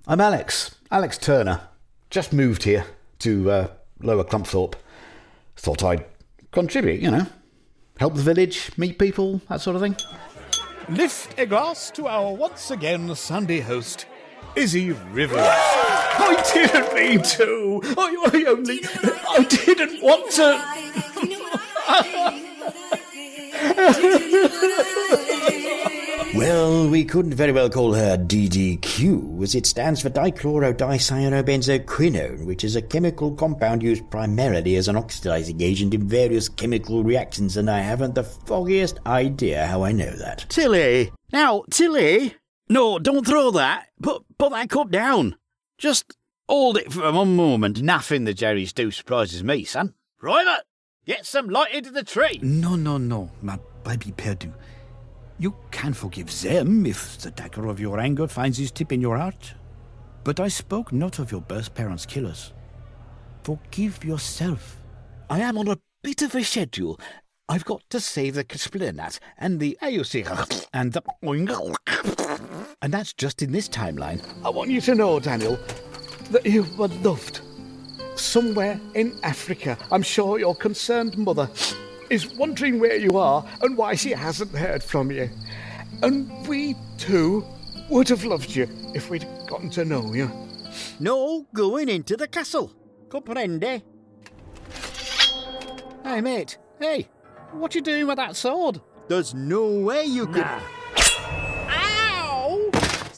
I'm Alex Turner. Just moved here to Lower Clumpthorpe. Thought I'd contribute, help the village, meet people, that sort of thing. Lift a glass to our once again Sunday host, Izzy Rivers. I didn't mean to. I didn't want to. Well, we couldn't very well call her DDQ, as it stands for dichlorodicyanobenzoquinone, which is a chemical compound used primarily as an oxidizing agent in various chemical reactions, and I haven't the foggiest idea how I know that. Tilly! Now, Tilly! No, don't throw that. Put that cup down. Just hold it for one moment. Nothing the Jerry's do surprises me, son. Private, get some light into the tree. No, my baby perdu. You can forgive them if the dagger of your anger finds his tip in your heart. But I spoke not of your birth parents' killers. Forgive yourself. I am on a bit of a schedule. I've got to save the Splinat and the AOC and the... And that's just in this timeline. I want you to know, Daniel, that you were loved. Somewhere in Africa, I'm sure your concerned mother is wondering where you are and why she hasn't heard from you. And we, too, would have loved you if we'd gotten to know you. No going into the castle. Comprende? Hey, mate. Hey, what you doing with that sword? There's no way you could... Nah.